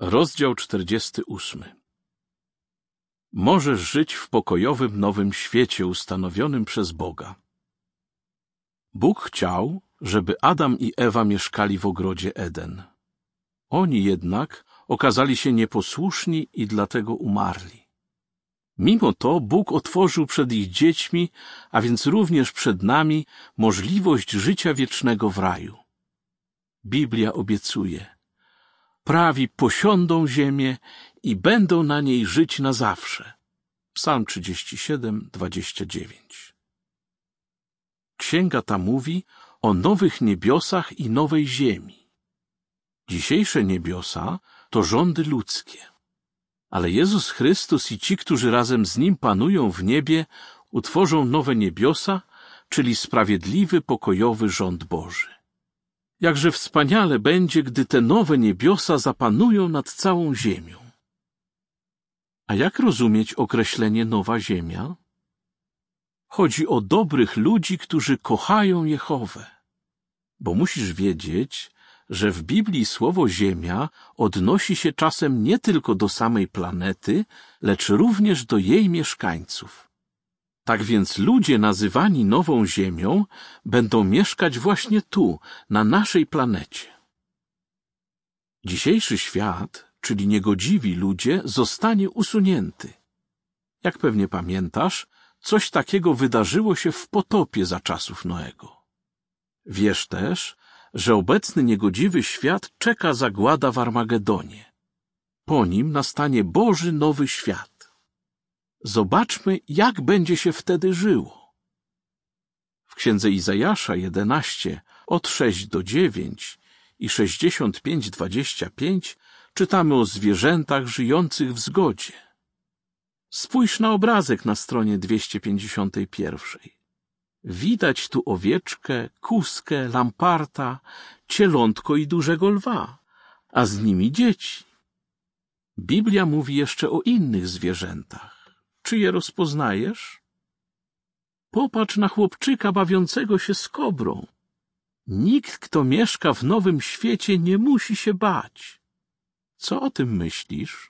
Rozdział 48. Możesz żyć w pokojowym nowym świecie ustanowionym przez Boga. Bóg chciał, żeby Adam i Ewa mieszkali w ogrodzie Eden. Oni jednak okazali się nieposłuszni i dlatego umarli. Mimo to Bóg otworzył przed ich dziećmi, a więc również przed nami, możliwość życia wiecznego w raju. Biblia obiecuje: prawi posiądą ziemię i będą na niej żyć na zawsze. Psalm 37, 29. Księga ta mówi o nowych niebiosach i nowej ziemi. Dzisiejsze niebiosa to rządy ludzkie. Ale Jezus Chrystus i ci, którzy razem z Nim panują w niebie, utworzą nowe niebiosa, czyli sprawiedliwy, pokojowy rząd Boży. Jakże wspaniale będzie, gdy te nowe niebiosa zapanują nad całą ziemią. A jak rozumieć określenie nowa ziemia? Chodzi o dobrych ludzi, którzy kochają Jehowę. Bo musisz wiedzieć, że w Biblii słowo ziemia odnosi się czasem nie tylko do samej planety, lecz również do jej mieszkańców. Tak więc ludzie nazywani nową ziemią będą mieszkać właśnie tu, na naszej planecie. Dzisiejszy świat, czyli niegodziwi ludzie, zostanie usunięty. Jak pewnie pamiętasz, coś takiego wydarzyło się w potopie za czasów Noego. Wiesz też, że obecny niegodziwy świat czeka zagłada w Armagedonie. Po nim nastanie Boży nowy świat. Zobaczmy, jak będzie się wtedy żyło. W księdze Izajasza 11, od 6 do 9 i 65-25 czytamy o zwierzętach żyjących w zgodzie. Spójrz na obrazek na stronie 251. Widać tu owieczkę, kózkę, lamparta, cielątko i dużego lwa, a z nimi dzieci. Biblia mówi jeszcze o innych zwierzętach. Czy je rozpoznajesz? Popatrz na chłopczyka bawiącego się z kobrą. Nikt, kto mieszka w nowym świecie, nie musi się bać. Co o tym myślisz?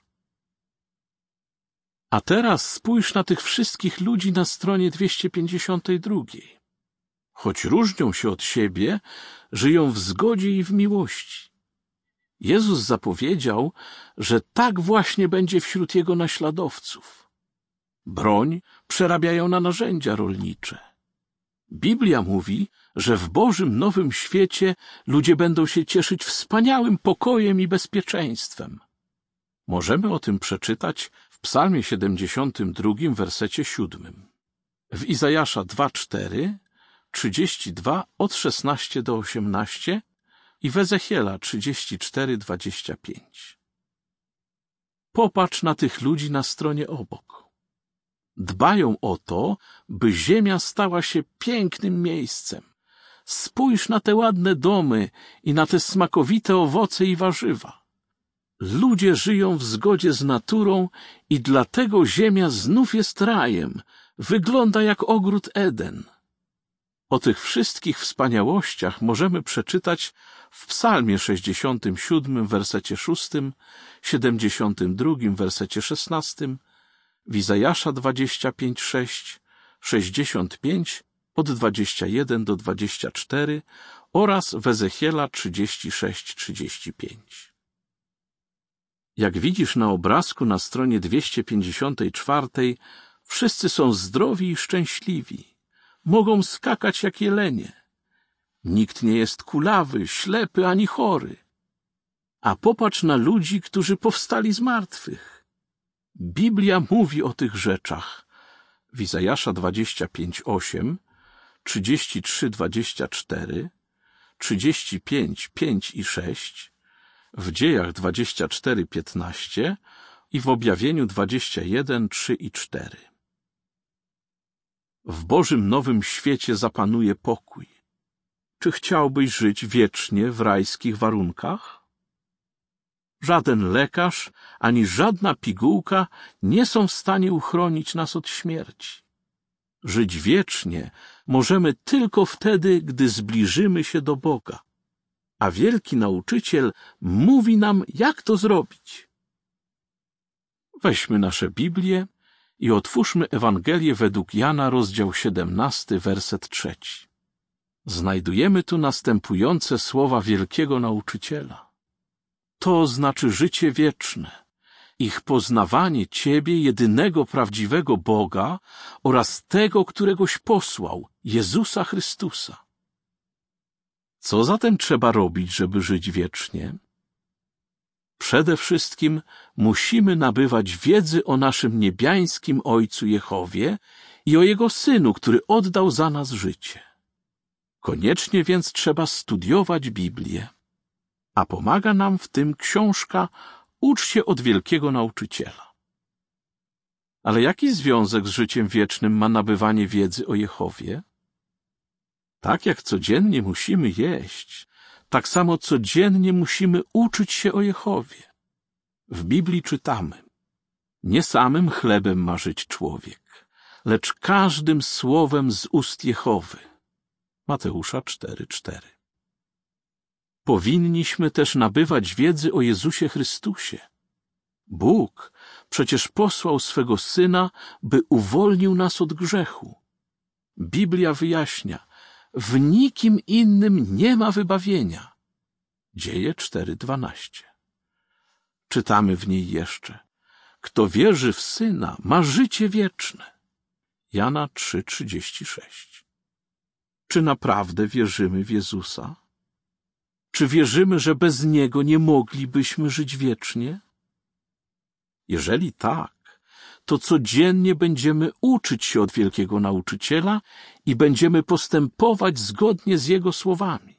A teraz spójrz na tych wszystkich ludzi na stronie 252. Choć różnią się od siebie, żyją w zgodzie i w miłości. Jezus zapowiedział, że tak właśnie będzie wśród Jego naśladowców. Broń przerabiają na narzędzia rolnicze. Biblia mówi, że w Bożym nowym świecie ludzie będą się cieszyć wspaniałym pokojem i bezpieczeństwem. Możemy o tym przeczytać w Psalmie 72, wersecie 7. W Izajasza 2:4, 32 od 16 do 18 i w Ezechiela 34:25. Popatrz na tych ludzi na stronie obok. Dbają o to, by ziemia stała się pięknym miejscem. Spójrz na te ładne domy i na te smakowite owoce i warzywa. Ludzie żyją w zgodzie z naturą i dlatego ziemia znów jest rajem. Wygląda jak ogród Eden. O tych wszystkich wspaniałościach możemy przeczytać w Psalmie 67, wersecie 6, 72, wersecie 16, w Izajasza 25:6, 65, od 21 do 24 oraz w Ezechiela 36:35. Jak widzisz na obrazku na stronie 254, wszyscy są zdrowi i szczęśliwi. Mogą skakać jak jelenie. Nikt nie jest kulawy, ślepy ani chory. A popatrz na ludzi, którzy powstali z martwych. Biblia mówi o tych rzeczach. W Izajasza 25:8, 33:24, 35:5 i 6, w Dziejach 24:15 i w Objawieniu 21:3 i 4. W Bożym nowym świecie zapanuje pokój. Czy chciałbyś żyć wiecznie w rajskich warunkach? Żaden lekarz, ani żadna pigułka nie są w stanie uchronić nas od śmierci. Żyć wiecznie możemy tylko wtedy, gdy zbliżymy się do Boga. a wielki nauczyciel mówi nam, jak to zrobić. Weźmy nasze Biblię i otwórzmy Ewangelię według Jana, rozdział 17, werset 3. Znajdujemy tu następujące słowa wielkiego nauczyciela. To znaczy życie wieczne, ich poznawanie Ciebie, jedynego prawdziwego Boga oraz tego, któregoś posłał, Jezusa Chrystusa. Co zatem trzeba robić, żeby żyć wiecznie? Przede wszystkim musimy nabywać wiedzy o naszym niebiańskim Ojcu Jehowie i o Jego Synu, który oddał za nas życie. Koniecznie więc trzeba studiować Biblię, a pomaga nam w tym książka Ucz się od wielkiego nauczyciela. Ale jaki związek z życiem wiecznym ma nabywanie wiedzy o Jehowie? Tak jak codziennie musimy jeść, tak samo codziennie musimy uczyć się o Jehowie. W Biblii czytamy: nie samym chlebem ma żyć człowiek, lecz każdym słowem z ust Jehowy. Mateusza 4:4. Powinniśmy też nabywać wiedzy o Jezusie Chrystusie. Bóg przecież posłał swego Syna, by uwolnił nas od grzechu. Biblia wyjaśnia: w nikim innym nie ma wybawienia. Dzieje 4:12. Czytamy w niej jeszcze: kto wierzy w Syna, ma życie wieczne. Jana 3:36. Czy naprawdę wierzymy w Jezusa? Czy wierzymy, że bez Niego nie moglibyśmy żyć wiecznie? Jeżeli tak, to codziennie będziemy uczyć się od wielkiego nauczyciela i będziemy postępować zgodnie z Jego słowami.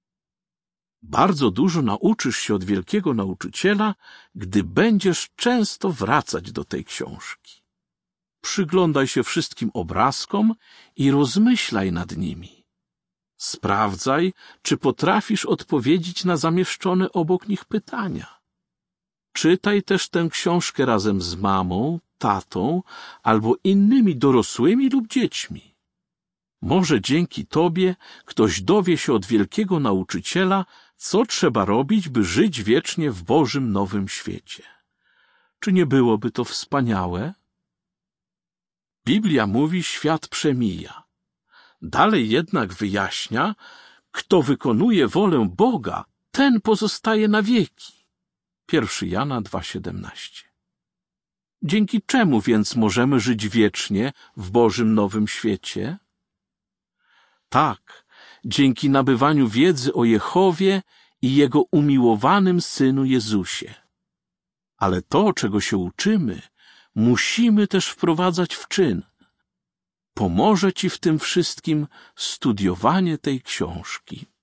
Bardzo dużo nauczysz się od wielkiego nauczyciela, gdy będziesz często wracać do tej książki. Przyglądaj się wszystkim obrazkom i rozmyślaj nad nimi. Sprawdzaj, czy potrafisz odpowiedzieć na zamieszczone obok nich pytania. Czytaj też tę książkę razem z mamą, tatą albo innymi dorosłymi lub dziećmi. Może dzięki tobie ktoś dowie się od wielkiego nauczyciela, co trzeba robić, by żyć wiecznie w Bożym nowym świecie. Czy nie byłoby to wspaniałe? Biblia mówi: świat przemija. Dalej jednak wyjaśnia: kto wykonuje wolę Boga, ten pozostaje na wieki. 1 Jana 2:17. Dzięki czemu więc możemy żyć wiecznie w Bożym nowym świecie? Tak, dzięki nabywaniu wiedzy o Jehowie i Jego umiłowanym Synu Jezusie. Ale to, czego się uczymy, musimy też wprowadzać w czyn. Pomoże ci w tym wszystkim studiowanie tej książki.